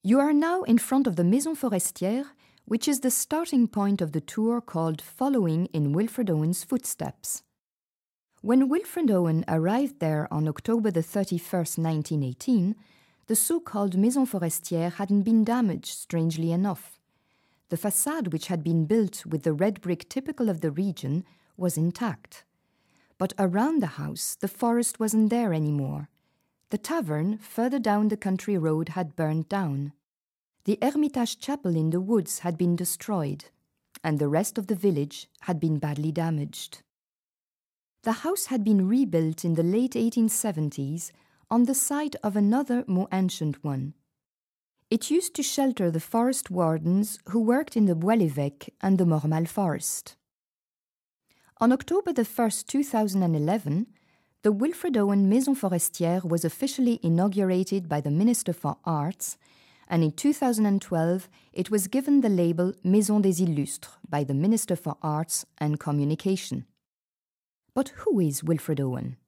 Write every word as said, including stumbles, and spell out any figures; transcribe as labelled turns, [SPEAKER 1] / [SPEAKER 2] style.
[SPEAKER 1] You are now in front of the Maison Forestière, which is the starting point of the tour called Following in Wilfred Owen's Footsteps. When Wilfred Owen arrived there on October the thirty-first, nineteen eighteen, the so-called Maison Forestière hadn't been damaged, strangely enough. The façade, which had been built with the red brick typical of the region, was intact. But around the house, the forest wasn't there anymore. The tavern, further down the country road, had burned down. The Hermitage Chapel in the woods had been destroyed, and the rest of the village had been badly damaged. The house had been rebuilt in the late eighteen seventies on the site of another more ancient one. It used to shelter the forest wardens who worked in the Bois-l'Évêque and the Mormal forest. On October the first, two thousand eleven, the Wilfred Owen Maison Forestière was officially inaugurated by the Minister for Arts, and in two thousand twelve it was given the label Maison des Illustres by the Minister for Arts and Communication. But who is Wilfred Owen?